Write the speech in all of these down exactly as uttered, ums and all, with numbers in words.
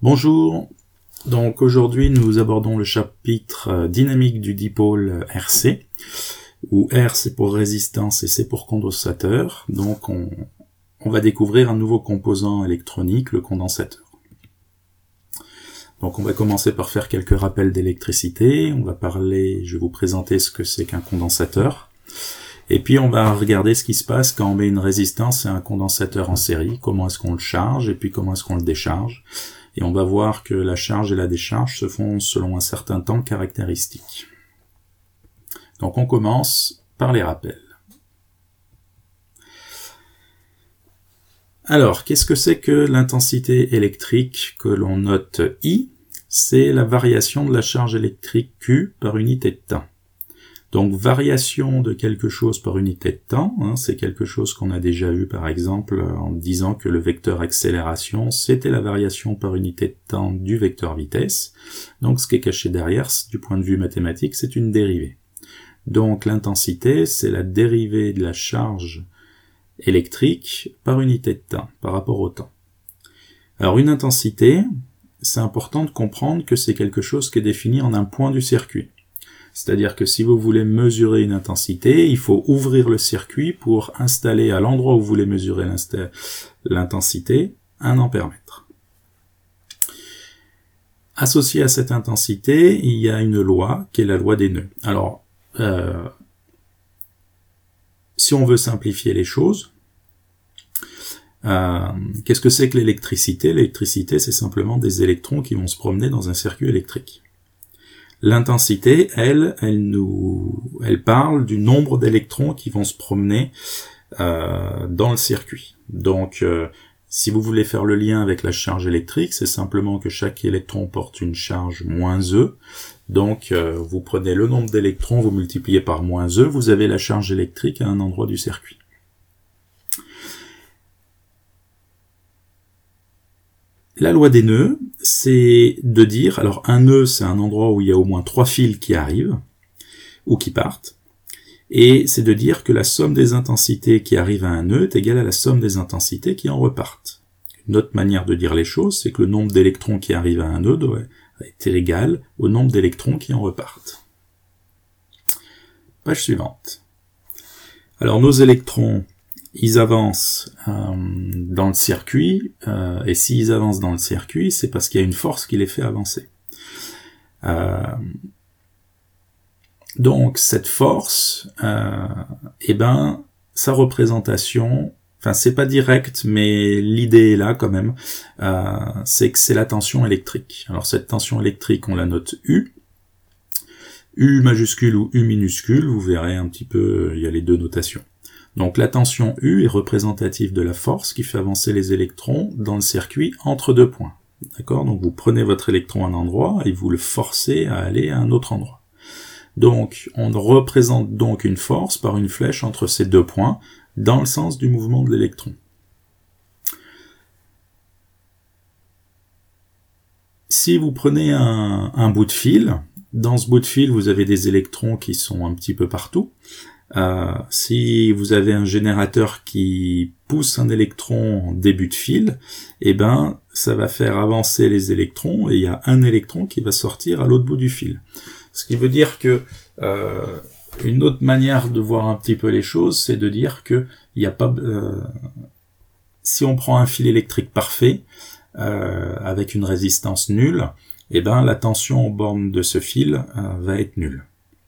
Bonjour, donc aujourd'hui nous abordons le chapitre euh, dynamique du dipôle R C, où R c'est pour résistance et C pour condensateur, donc on, on va découvrir un nouveau composant électronique, le condensateur. Donc on va commencer par faire quelques rappels d'électricité, on va parler, je vais vous présenter ce que c'est qu'un condensateur, et puis on va regarder ce qui se passe quand on met une résistance et un condensateur en série, comment est-ce qu'on le charge et puis comment est-ce qu'on le décharge. Et on va voir que la charge et la décharge se font selon un certain temps caractéristique. Donc on commence par les rappels. Alors, qu'est-ce que c'est que l'intensité électrique que l'on note I? C'est la variation de la charge électrique Q par unité de temps. Donc, variation de quelque chose par unité de temps, hein, c'est quelque chose qu'on a déjà vu par exemple en disant que le vecteur accélération, c'était la variation par unité de temps du vecteur vitesse. Donc, ce qui est caché derrière, du point de vue mathématique, c'est une dérivée. Donc, l'intensité, c'est la dérivée de la charge électrique par unité de temps, par rapport au temps. Alors, une intensité, c'est important de comprendre que c'est quelque chose qui est défini en un point du circuit. C'est-à-dire que si vous voulez mesurer une intensité, il faut ouvrir le circuit pour installer à l'endroit où vous voulez mesurer l'intensité un ampèremètre. Associé à cette intensité, il y a une loi qui est la loi des nœuds. Alors, euh, si on veut simplifier les choses, euh, qu'est-ce que c'est que l'électricité? L'électricité, c'est simplement des électrons qui vont se promener dans un circuit électrique. L'intensité, elle, elle nous, elle parle du nombre d'électrons qui vont se promener euh, dans le circuit. Donc, euh, si vous voulez faire le lien avec la charge électrique, c'est simplement que chaque électron porte une charge moins E. Donc, euh, vous prenez le nombre d'électrons, vous multipliez par moins E, vous avez la charge électrique à un endroit du circuit. La loi des nœuds, c'est de dire, alors un nœud, c'est un endroit où il y a au moins trois fils qui arrivent, ou qui partent, et c'est de dire que la somme des intensités qui arrivent à un nœud est égale à la somme des intensités qui en repartent. Une autre manière de dire les choses, c'est que le nombre d'électrons qui arrivent à un nœud doit être égal au nombre d'électrons qui en repartent. Page suivante. Alors nos électrons, ils avancent euh, dans le circuit, euh, et s'ils avancent dans le circuit, c'est parce qu'il y a une force qui les fait avancer. Euh, donc cette force, euh, eh ben, sa représentation, enfin c'est pas direct, mais l'idée est là quand même, euh, c'est que c'est la tension électrique. Alors cette tension électrique, on la note U, U majuscule ou U minuscule, vous verrez un petit peu, il y a les deux notations. Donc la tension U est représentative de la force qui fait avancer les électrons dans le circuit entre deux points. D'accord? Donc vous prenez votre électron à un endroit et vous le forcez à aller à un autre endroit. Donc on représente donc une force par une flèche entre ces deux points dans le sens du mouvement de l'électron. Si vous prenez un, un bout de fil, dans ce bout de fil vous avez des électrons qui sont un petit peu partout. Euh, si vous avez un générateur qui pousse un électron en début de fil, eh ben, ça va faire avancer les électrons et il y a un électron qui va sortir à l'autre bout du fil. Ce qui veut dire que euh, une autre manière de voir un petit peu les choses, c'est de dire que il n'y a pas, euh, si on prend un fil électrique parfait euh, avec une résistance nulle, eh ben, la tension aux bornes de ce fil euh, va être nulle.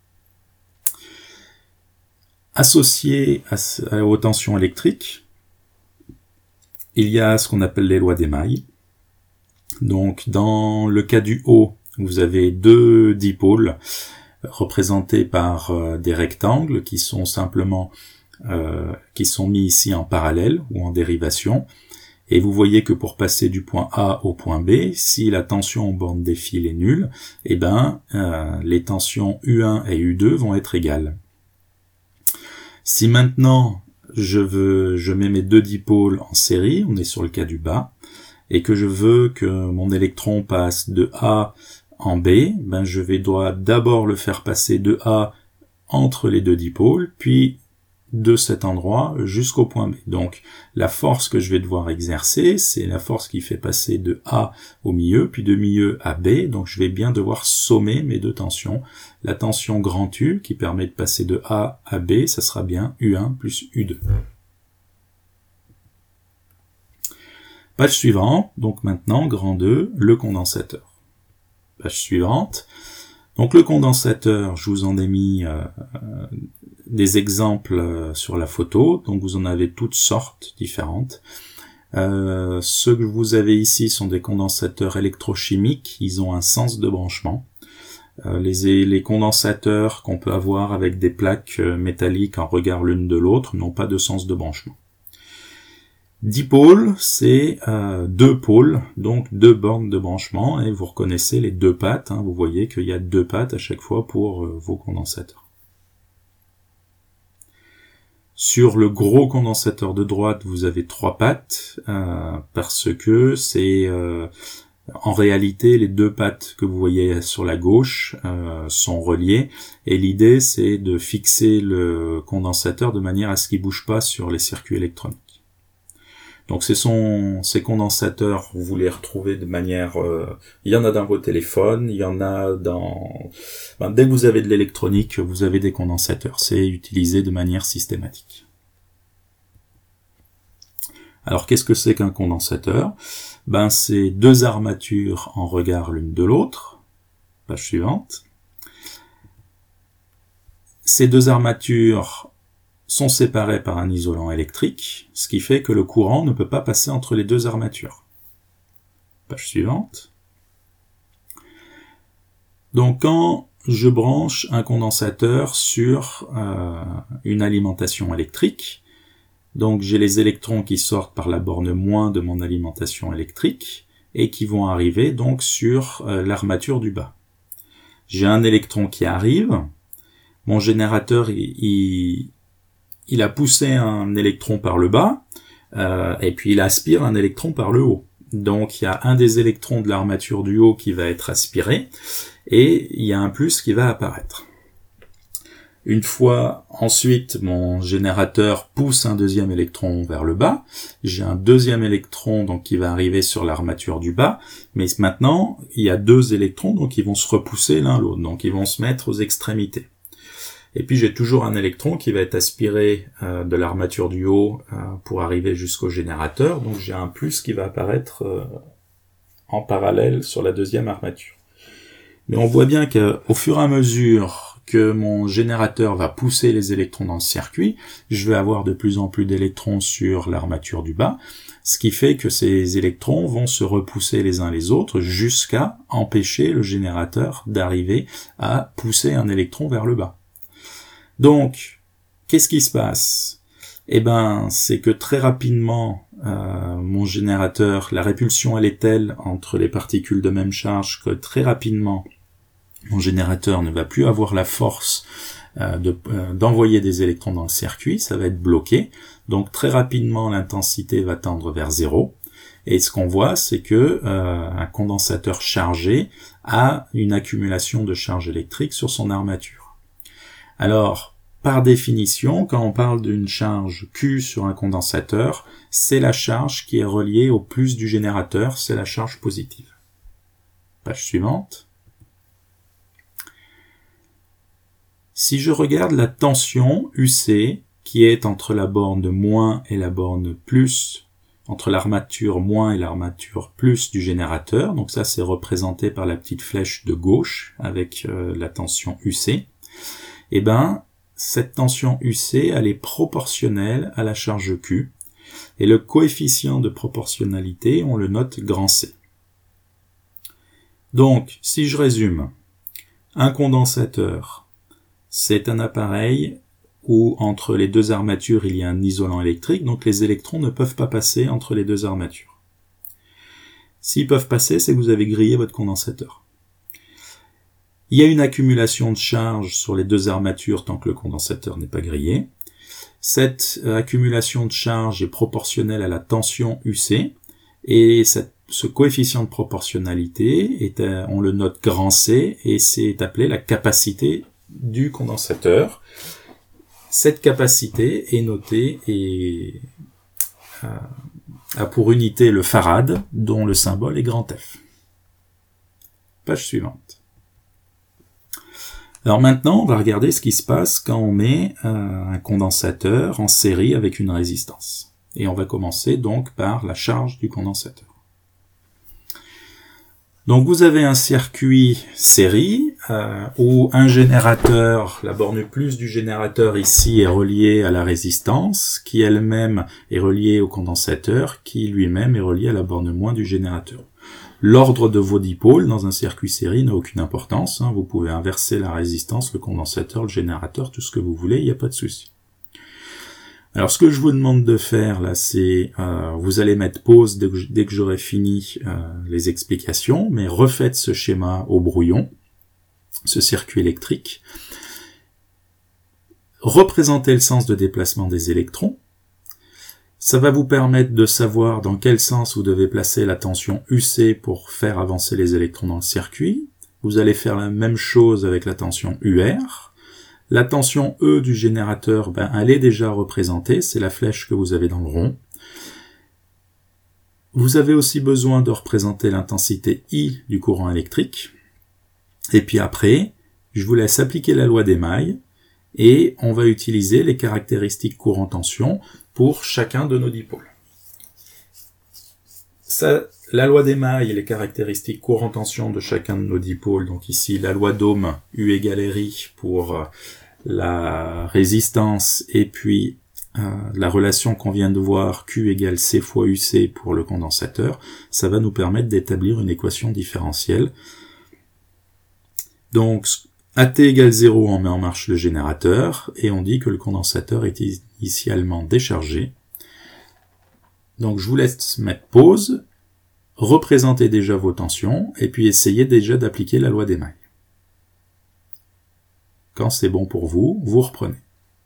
Associé à, aux tensions électriques, il y a ce qu'on appelle les lois d'émail. Donc, dans le cas du haut, vous avez deux dipôles représentés par euh, des rectangles qui sont simplement euh, qui sont mis ici en parallèle ou en dérivation. Et vous voyez que pour passer du point A au point B, si la tension aux bornes des fils est nulle, eh ben, euh, les tensions U un et U deux vont être égales. Si maintenant je veux, je mets mes deux dipôles en série, on est sur le cas du bas, et que je veux que mon électron passe de A en B, ben je vais dois d'abord le faire passer de A entre les deux dipôles, puis de cet endroit jusqu'au point B. Donc la force que je vais devoir exercer, c'est la force qui fait passer de A au milieu, puis de milieu à B. Donc je vais bien devoir sommer mes deux tensions. La tension grand U qui permet de passer de A à B, ça sera bien U un plus U deux. Page suivante, donc maintenant, grand deux, le condensateur. Page suivante. Donc le condensateur, je vous en ai mis euh, euh, des exemples euh, sur la photo, donc vous en avez toutes sortes différentes. Euh, ceux que vous avez ici sont des condensateurs électrochimiques, ils ont un sens de branchement. Euh, les, les condensateurs qu'on peut avoir avec des plaques euh, métalliques en regard l'une de l'autre n'ont pas de sens de branchement. Dipôle, c'est euh, deux pôles, donc deux bornes de branchement, et vous reconnaissez les deux pattes, hein, vous voyez qu'il y a deux pattes à chaque fois pour euh, vos condensateurs. Sur le gros condensateur de droite, vous avez trois pattes, euh, parce que c'est euh, en réalité les deux pattes que vous voyez sur la gauche euh, sont reliées, et l'idée c'est de fixer le condensateur de manière à ce qu'il bouge pas sur les circuits électroniques. Donc ce sont ces condensateurs, vous les retrouvez de manière... Euh, il y en a dans vos téléphones, il y en a dans... Ben, dès que vous avez de l'électronique, vous avez des condensateurs. C'est utilisé de manière systématique. Alors qu'est-ce que c'est qu'un condensateur? Ben c'est deux armatures en regard l'une de l'autre. Page suivante. Ces deux armatures sont séparés par un isolant électrique, ce qui fait que le courant ne peut pas passer entre les deux armatures. Page suivante. Donc quand je branche un condensateur sur euh, une alimentation électrique, donc j'ai les électrons qui sortent par la borne moins de mon alimentation électrique et qui vont arriver donc sur euh, l'armature du bas. J'ai un électron qui arrive, mon générateur il, il il a poussé un électron par le bas, euh, et puis il aspire un électron par le haut. Donc il y a un des électrons de l'armature du haut qui va être aspiré, et il y a un plus qui va apparaître. Une fois ensuite mon générateur pousse un deuxième électron vers le bas, j'ai un deuxième électron donc qui va arriver sur l'armature du bas, mais maintenant il y a deux électrons donc ils vont se repousser l'un l'autre, donc ils vont se mettre aux extrémités. Et puis j'ai toujours un électron qui va être aspiré euh, de l'armature du haut euh, pour arriver jusqu'au générateur. Donc j'ai un plus qui va apparaître euh, en parallèle sur la deuxième armature. Mais on voit bien qu'au fur et à mesure que mon générateur va pousser les électrons dans le circuit, je vais avoir de plus en plus d'électrons sur l'armature du bas, ce qui fait que ces électrons vont se repousser les uns les autres jusqu'à empêcher le générateur d'arriver à pousser un électron vers le bas. Donc, qu'est-ce qui se passe? Eh ben, c'est que très rapidement, euh, mon générateur, la répulsion elle est telle entre les particules de même charge que très rapidement, mon générateur ne va plus avoir la force euh, de, euh, d'envoyer des électrons dans le circuit, ça va être bloqué. Donc très rapidement, l'intensité va tendre vers zéro. Et ce qu'on voit, c'est que euh, un condensateur chargé a une accumulation de charge électrique sur son armature. Alors, par définition, quand on parle d'une charge Q sur un condensateur, c'est la charge qui est reliée au plus du générateur, c'est la charge positive. Page suivante. Si je regarde la tension U C, qui est entre la borne de moins et la borne plus, entre l'armature moins et l'armature plus du générateur, donc ça c'est représenté par la petite flèche de gauche avec euh, la tension U C, eh ben, cette tension U C, elle est proportionnelle à la charge Q, et le coefficient de proportionnalité, on le note grand C. Donc, si je résume, un condensateur, c'est un appareil où entre les deux armatures, il y a un isolant électrique, donc les électrons ne peuvent pas passer entre les deux armatures. S'ils peuvent passer, c'est que vous avez grillé votre condensateur. Il y a une accumulation de charge sur les deux armatures tant que le condensateur n'est pas grillé. Cette accumulation de charge est proportionnelle à la tension U C, et cette, ce coefficient de proportionnalité, est, on le note grand C, et c'est appelé la capacité du condensateur. Cette capacité est notée et a, a pour unité le farad, dont le symbole est grand F. Page suivante. Alors maintenant, on va regarder ce qui se passe quand on met euh, un condensateur en série avec une résistance. Et on va commencer donc par la charge du condensateur. Donc vous avez un circuit série euh, où un générateur, la borne plus du générateur ici est reliée à la résistance, qui elle-même est reliée au condensateur, qui lui-même est relié à la borne moins du générateur. L'ordre de vos dipôles dans un circuit série n'a aucune importance, hein. Vous pouvez inverser la résistance, le condensateur, le générateur, tout ce que vous voulez, il n'y a pas de souci. Alors ce que je vous demande de faire là, c'est euh, vous allez mettre pause dès que, dès que j'aurai fini euh, les explications, mais refaites ce schéma au brouillon, ce circuit électrique. Représentez le sens de déplacement des électrons. Ça va vous permettre de savoir dans quel sens vous devez placer la tension U C pour faire avancer les électrons dans le circuit. Vous allez faire la même chose avec la tension U R. La tension E du générateur, ben, elle est déjà représentée, c'est la flèche que vous avez dans le rond. Vous avez aussi besoin de représenter l'intensité I du courant électrique. Et puis après, je vous laisse appliquer la loi d'Émaille et on va utiliser les caractéristiques courant-tension pour chacun de nos dipôles. Ça, la loi d'Émaille et les caractéristiques courant-tension de chacun de nos dipôles, donc ici la loi d'Ohm, U égale R I pour la résistance et puis euh, la relation qu'on vient de voir, Q égale C fois U C pour le condensateur, ça va nous permettre d'établir une équation différentielle. Donc A T égale zéro, on met en marche le générateur et on dit que le condensateur est initialement déchargé. Donc je vous laisse mettre pause, représentez déjà vos tensions et puis essayez déjà d'appliquer la loi d'Émaille. Quand c'est bon pour vous, vous reprenez.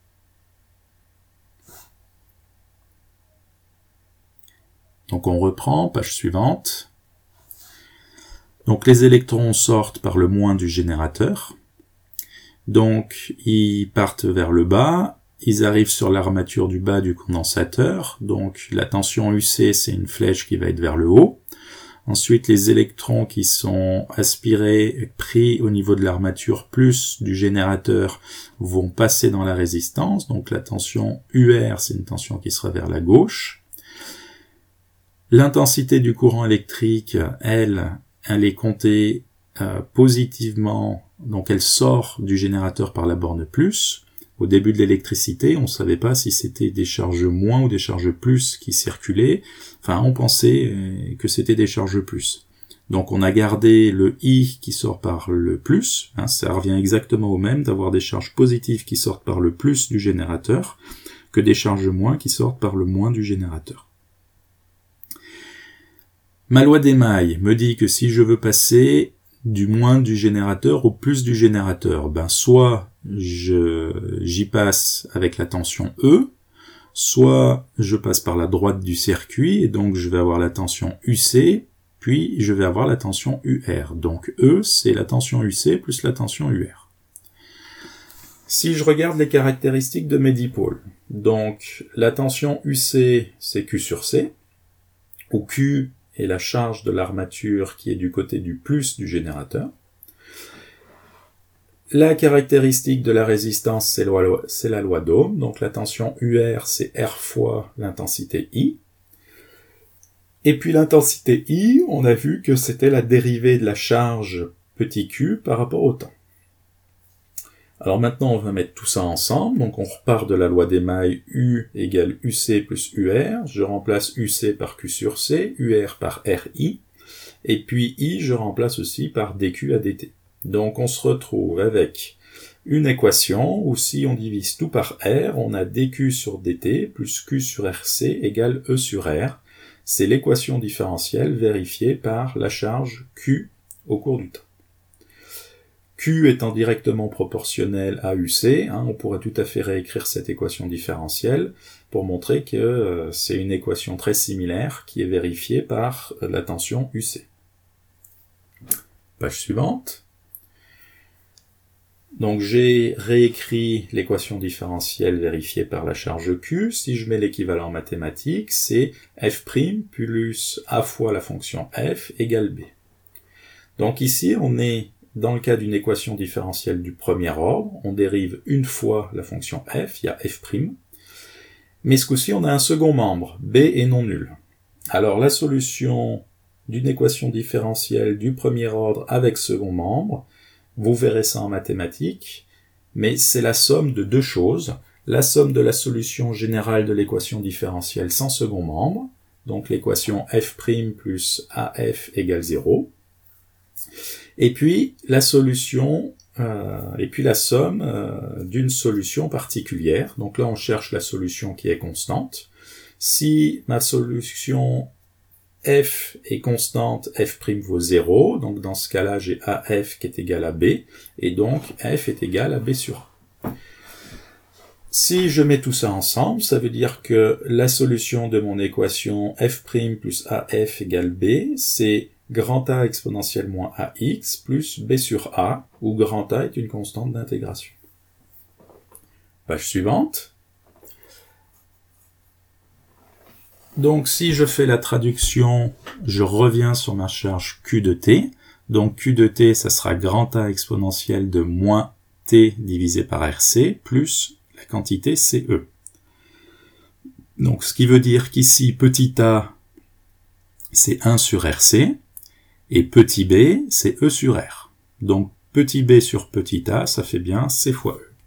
Donc on reprend, page suivante. Donc les électrons sortent par le moins du générateur. Donc ils partent vers le bas, ils arrivent sur l'armature du bas du condensateur. Donc la tension U C, c'est une flèche qui va être vers le haut. Ensuite, les électrons qui sont aspirés, pris au niveau de l'armature plus du générateur, vont passer dans la résistance. Donc la tension U R, c'est une tension qui sera vers la gauche. L'intensité du courant électrique, elle, elle est comptée euh, positivement, donc elle sort du générateur par la borne plus. Au début de l'électricité, on ne savait pas si c'était des charges moins ou des charges plus qui circulaient. Enfin, on pensait que c'était des charges plus. Donc on a gardé le I qui sort par le plus. Hein, ça revient exactement au même d'avoir des charges positives qui sortent par le plus du générateur que des charges moins qui sortent par le moins du générateur. Ma loi d'Émaille me dit que si je veux passer du moins du générateur au plus du générateur, ben soit je j'y passe avec la tension E, soit je passe par la droite du circuit, et donc je vais avoir la tension U C, puis je vais avoir la tension U R. Donc E, c'est la tension U C plus la tension U R. Si je regarde les caractéristiques de mes dipôles, donc la tension U C, c'est Q sur C, où Q est la charge de l'armature qui est du côté du plus du générateur. La caractéristique de la résistance, c'est la, c'est la loi d'Ohm, donc la tension U R, c'est R fois l'intensité I. Et puis l'intensité I, on a vu que c'était la dérivée de la charge petit q par rapport au temps. Alors maintenant, on va mettre tout ça ensemble. Donc on repart de la loi d'Émaille, U égale U C plus U R. Je remplace U C par Q sur C, U R par R I. Et puis I, je remplace aussi par D Q à D T. Donc on se retrouve avec une équation où si on divise tout par R, on a D Q sur D T plus Q sur R C égale E sur R. C'est l'équation différentielle vérifiée par la charge Q au cours du temps. Q étant directement proportionnel à U C, hein, on pourrait tout à fait réécrire cette équation différentielle pour montrer que euh, c'est une équation très similaire qui est vérifiée par euh, la tension U C. Page suivante. Donc j'ai réécrit l'équation différentielle vérifiée par la charge Q. Si je mets l'équivalent mathématique, c'est f' plus a fois la fonction f égale b. Donc ici, on est dans le cas d'une équation différentielle du premier ordre. On dérive une fois la fonction f, il y a f'. Mais ce coup-ci, on a un second membre, b est non nul. Alors la solution d'une équation différentielle du premier ordre avec second membre, vous verrez ça en mathématiques, mais c'est la somme de deux choses. La somme de la solution générale de l'équation différentielle sans second membre, donc l'équation f' plus af égale zéro, et puis la solution, euh, et puis la somme euh, d'une solution particulière. Donc là, on cherche la solution qui est constante. Si ma solution f est constante, f' vaut zéro, donc dans ce cas-là, j'ai af qui est égal à b, et donc f est égal à b sur a. Si je mets tout ça ensemble, ça veut dire que la solution de mon équation f' plus af égale b, c'est grand A exponentielle moins ax plus b sur a, où grand A est une constante d'intégration. Page suivante. Donc si je fais la traduction, je reviens sur ma charge Q de t. Donc Q de t, ça sera grand A exponentielle de moins t divisé par R C, plus la quantité C E. Donc ce qui veut dire qu'ici, petit a, c'est un sur R C, et petit b, c'est E sur R. Donc petit b sur petit a, ça fait bien C fois E.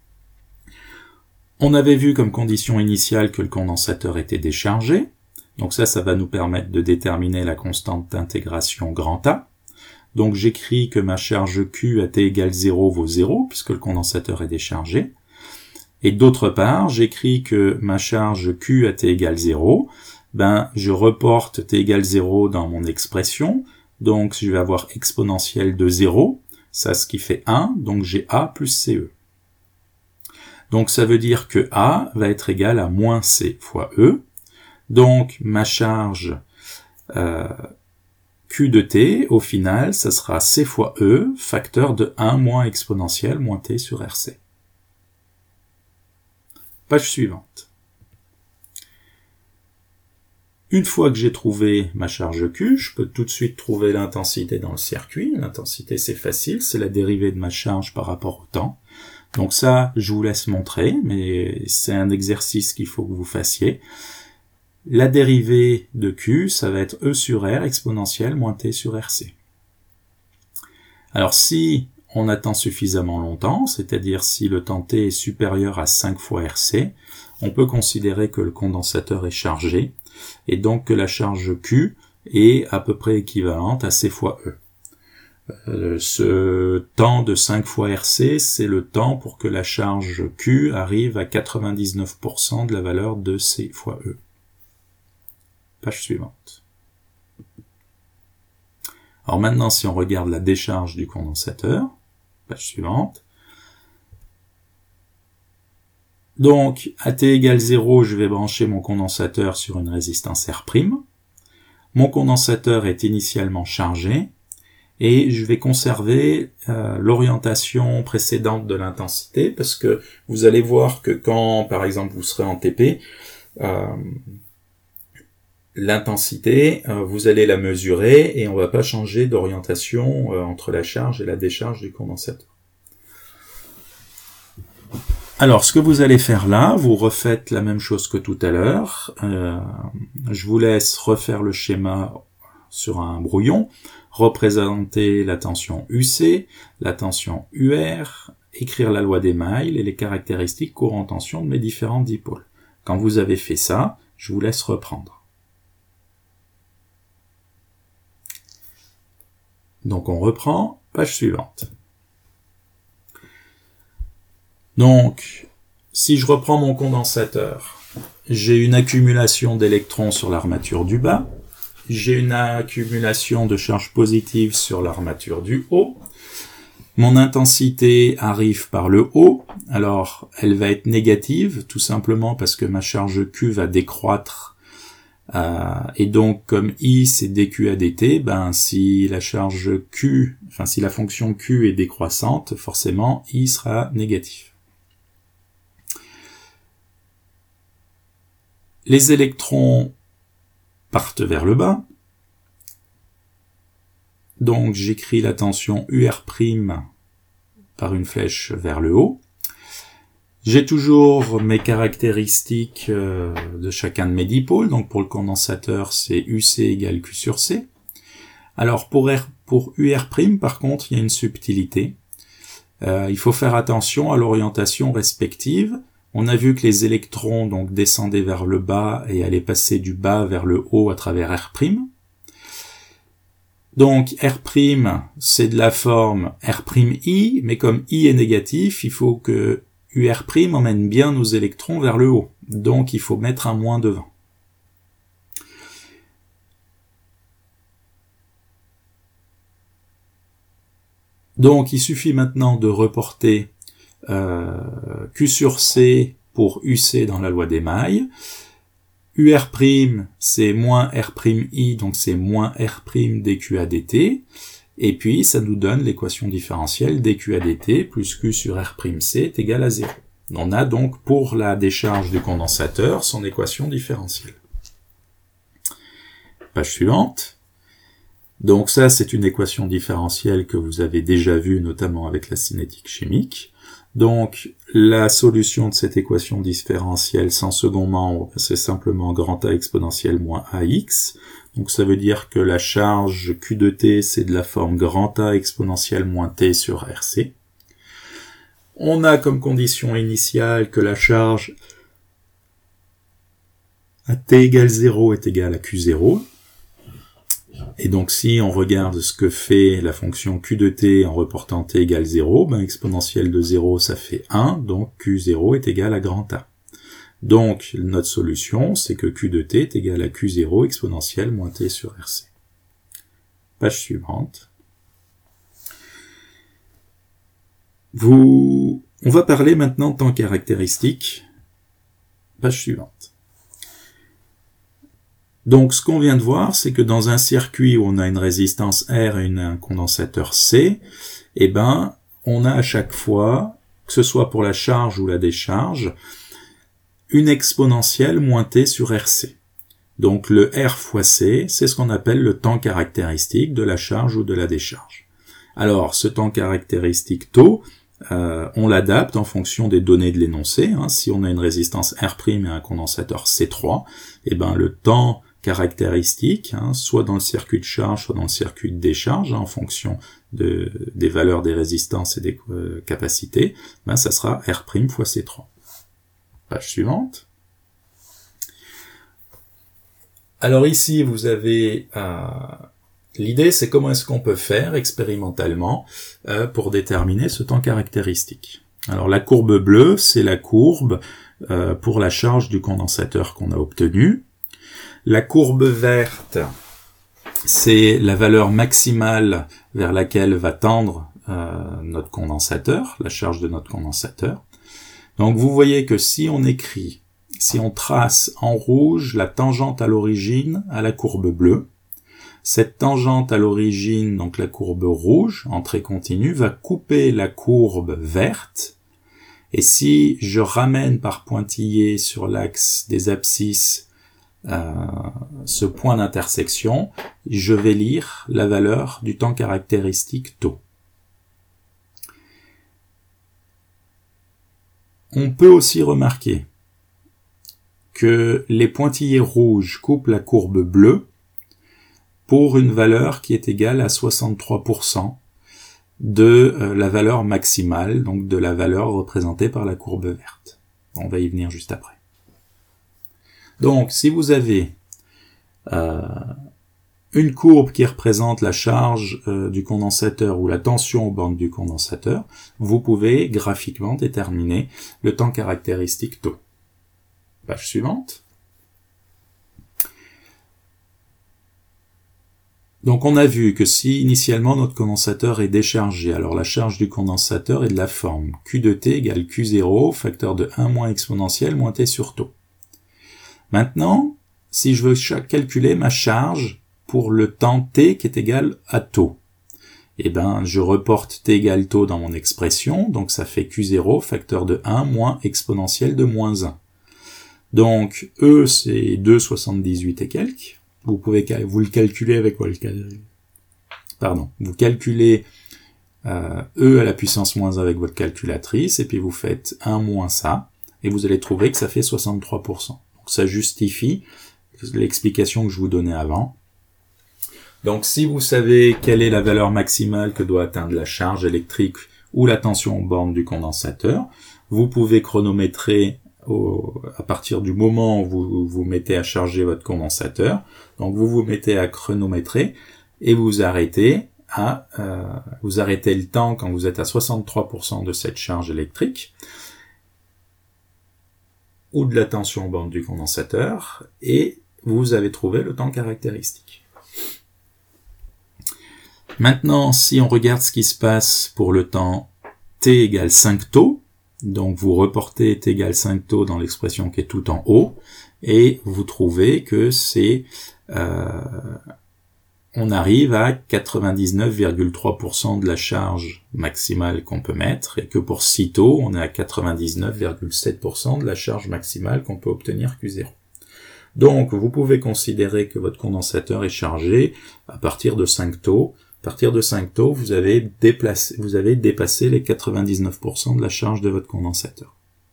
On avait vu comme condition initiale que le condensateur était déchargé. Donc ça, ça va nous permettre de déterminer la constante d'intégration grand A. Donc j'écris que ma charge Q à t égale zéro vaut zéro, puisque le condensateur est déchargé. Et d'autre part, j'écris que ma charge Q à t égale zéro, ben, je reporte t égale zéro dans mon expression. Donc je vais avoir exponentielle de zéro, ça ce qui fait un, donc j'ai A plus C E. Donc ça veut dire que A va être égal à moins C fois E. Donc ma charge euh, Q de t, au final, ça sera C fois E, facteur de un moins exponentielle moins t sur R C. Page suivante. Une fois que j'ai trouvé ma charge Q, je peux tout de suite trouver l'intensité dans le circuit. L'intensité, c'est facile, c'est la dérivée de ma charge par rapport au temps. Donc ça, je vous laisse montrer, mais c'est un exercice qu'il faut que vous fassiez. La dérivée de Q, ça va être E sur R exponentielle moins T sur R C. Alors si on attend suffisamment longtemps, c'est-à-dire si le temps T est supérieur à cinq fois R C, on peut considérer que le condensateur est chargé, et donc que la charge Q est à peu près équivalente à C fois E. Euh, ce temps de cinq fois R C, c'est le temps pour que la charge Q arrive à quatre-vingt-dix-neuf pour cent de la valeur de C fois E. Page suivante. Alors maintenant, si on regarde la décharge du condensateur, page suivante. Donc, à t égale zéro, je vais brancher mon condensateur sur une résistance R'. Mon condensateur est initialement chargé, et je vais conserver euh, l'orientation précédente de l'intensité, parce que vous allez voir que quand, par exemple, vous serez en T P, euh, l'intensité, euh, vous allez la mesurer, et on ne va pas changer d'orientation euh, entre la charge et la décharge du condensateur. Alors, ce que vous allez faire là, vous refaites la même chose que tout à l'heure. Euh, je vous laisse refaire le schéma sur un brouillon, représenter la tension U C, la tension U R, écrire la loi d'Émail et les caractéristiques courant tension de mes différents dipôles. Quand vous avez fait ça, je vous laisse reprendre. Donc on reprend, page suivante. Donc, si je reprends mon condensateur, j'ai une accumulation d'électrons sur l'armature du bas, j'ai une accumulation de charges positives sur l'armature du haut, mon intensité arrive par le haut, alors elle va être négative, tout simplement parce que ma charge Q va décroître Euh, et donc, comme I c'est dQ à dt, ben, si la charge Q, enfin, si la fonction Q est décroissante, forcément, I sera négatif. Les électrons partent vers le bas. Donc, j'écris la tension U R' par une flèche vers le haut. J'ai toujours mes caractéristiques euh, de chacun de mes dipôles. Donc, pour le condensateur, c'est U C égale Q sur C. Alors, pour, R, pour U R', par contre, il y a une subtilité. Euh, il faut faire attention à l'orientation respective. On a vu que les électrons donc descendaient vers le bas et allaient passer du bas vers le haut à travers R'. Donc R', c'est de la forme R'I, mais comme I est négatif, il faut que U R' emmène bien nos électrons vers le haut. Donc il faut mettre un moins devant. Donc il suffit maintenant de reporter euh, Q sur C pour U C dans la loi d'émail. U R', c'est moins R'I, donc c'est moins R' dQ à dt. Et puis, ça nous donne l'équation différentielle dQ à dt plus Q sur R'C est égal à zéro. On a donc, pour la décharge du condensateur, son équation différentielle. Page suivante. Donc ça, c'est une équation différentielle que vous avez déjà vue, notamment avec la cinétique chimique. Donc, la solution de cette équation différentielle sans second membre, c'est simplement grand A exponentielle moins ax. Donc, ça veut dire que la charge Q de t, c'est de la forme grand A exponentielle moins t sur Rc. On a comme condition initiale que la charge à t égale zéro est égale à Q zéro. Et donc, si on regarde ce que fait la fonction Q de t en reportant t égale zéro, ben, exponentielle de zéro, ça fait un, donc Q zéro est égal à grand A. Donc, notre solution, c'est que Q de t est égal à Q zéro exponentielle moins t sur Rc. Page suivante. Vous... On va parler maintenant de temps caractéristique. Page suivante. Donc, ce qu'on vient de voir, c'est que dans un circuit où on a une résistance R et une, un condensateur C, eh ben, on a à chaque fois, que ce soit pour la charge ou la décharge, une exponentielle moins t sur Rc. Donc, le R fois C, c'est ce qu'on appelle le temps caractéristique de la charge ou de la décharge. Alors, ce temps caractéristique taux, euh, on l'adapte en fonction des données de l'énoncé. Hein. Si on a une résistance R' et un condensateur C trois, eh ben, le temps caractéristiques, hein, soit dans le circuit de charge, soit dans le circuit de décharge, hein, en fonction de, des valeurs des résistances et des euh, capacités, ben, ça sera R' fois C trois. Page suivante. Alors ici, vous avez euh, l'idée, c'est comment est-ce qu'on peut faire expérimentalement euh, pour déterminer ce temps caractéristique. Alors la courbe bleue, c'est la courbe euh, pour la charge du condensateur qu'on a obtenue. La courbe verte, c'est la valeur maximale vers laquelle va tendre euh, notre condensateur, la charge de notre condensateur. Donc vous voyez que si on écrit, si on trace en rouge la tangente à l'origine à la courbe bleue, cette tangente à l'origine, donc la courbe rouge, en trait continu, va couper la courbe verte. Et si je ramène par pointillé sur l'axe des abscisses Euh, ce point d'intersection, je vais lire la valeur du temps caractéristique taux. On peut aussi remarquer que les pointillés rouges coupent la courbe bleue pour une valeur qui est égale à soixante-trois pour cent de euh, la valeur maximale, donc de la valeur représentée par la courbe verte. On va y venir juste après. Donc, si vous avez euh, une courbe qui représente la charge euh, du condensateur ou la tension aux bornes du condensateur, vous pouvez graphiquement déterminer le temps caractéristique taux. Page suivante. Donc, on a vu que si initialement notre condensateur est déchargé, alors la charge du condensateur est de la forme Q de t égale Q zéro, facteur de un moins exponentielle moins t sur taux. Maintenant, si je veux calculer ma charge pour le temps t qui est égal à taux. Eh ben, je reporte t égale taux dans mon expression, donc ça fait q zéro, facteur de un, moins exponentielle de moins un. Donc, E, c'est deux virgule soixante-dix-huit et quelques. Vous pouvez, vous le calculer avec votre, pardon, vous calculez euh, E à la puissance moins un avec votre calculatrice, et puis vous faites un moins ça, et vous allez trouver que ça fait soixante-trois pour cent. Donc, ça justifie l'explication que je vous donnais avant. Donc, si vous savez quelle est la valeur maximale que doit atteindre la charge électrique ou la tension aux bornes du condensateur, vous pouvez chronométrer au, à partir du moment où vous vous mettez à charger votre condensateur. Donc, vous vous mettez à chronométrer et vous arrêtez à euh, vous arrêtez le temps quand vous êtes à soixante-trois pour cent de cette charge électrique ou de la tension aux bornes du condensateur, et vous avez trouvé le temps caractéristique. Maintenant, si on regarde ce qui se passe pour le temps t égale cinq taux, donc vous reportez t égale cinq taux dans l'expression qui est tout en haut, et vous trouvez que c'est, euh, on arrive à quatre-vingt-dix-neuf virgule trois pour cent de la charge maximale qu'on peut mettre, et que pour six taux, on est à quatre-vingt-dix-neuf virgule sept pour cent de la charge maximale qu'on peut obtenir q zéro. Donc, vous pouvez considérer que votre condensateur est chargé à partir de cinq taux. À partir de cinq taux, vous avez déplacé, vous avez dépassé les quatre-vingt-dix-neuf pour cent de la charge de votre condensateur.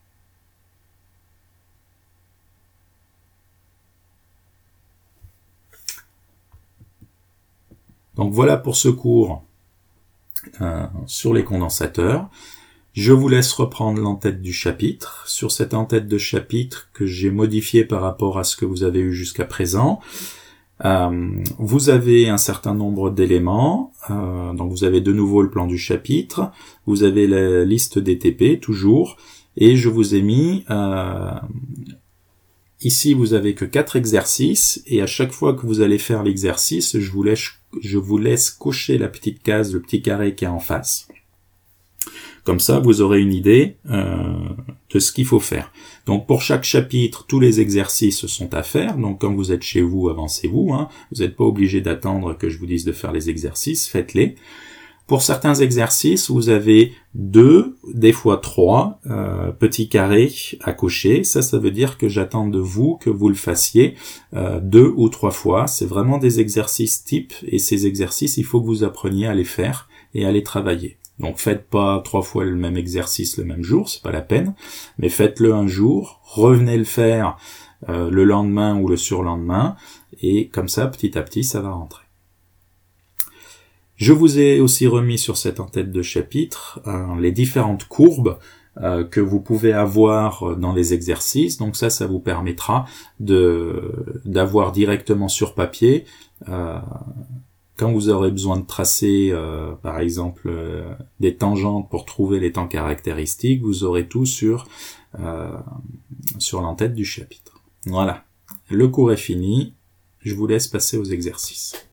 Donc voilà pour ce cours euh, sur les condensateurs. Je vous laisse reprendre l'entête du chapitre. Sur cette entête de chapitre que j'ai modifiée par rapport à ce que vous avez eu jusqu'à présent, Euh, vous avez un certain nombre d'éléments, euh, donc vous avez de nouveau le plan du chapitre, vous avez la liste des T P, toujours, et je vous ai mis, euh, ici vous avez que quatre exercices, et à chaque fois que vous allez faire l'exercice, je vous laisse, je vous laisse cocher la petite case, le petit carré qui est en face. Comme ça, vous aurez une idée euh, de ce qu'il faut faire. Donc, pour chaque chapitre, tous les exercices sont à faire. Donc, quand vous êtes chez vous, avancez-vous. Hein. Vous n'êtes pas obligé d'attendre que je vous dise de faire les exercices. Faites-les. Pour certains exercices, vous avez deux, des fois trois euh, petits carrés à cocher. Ça, ça veut dire que j'attends de vous que vous le fassiez euh, deux ou trois fois. C'est vraiment des exercices types. Et ces exercices, il faut que vous appreniez à les faire et à les travailler. Donc faites pas trois fois le même exercice le même jour, c'est pas la peine, mais faites-le un jour, revenez le faire euh, le lendemain ou le surlendemain, et comme ça, petit à petit, ça va rentrer. Je vous ai aussi remis sur cette entête de chapitre euh, les différentes courbes euh, que vous pouvez avoir dans les exercices, donc ça, ça vous permettra de d'avoir directement sur papier euh, quand vous aurez besoin de tracer, euh, par exemple, euh, des tangentes pour trouver les temps caractéristiques, vous aurez tout sur, euh, sur l'entête du chapitre. Voilà. Le cours est fini. Je vous laisse passer aux exercices.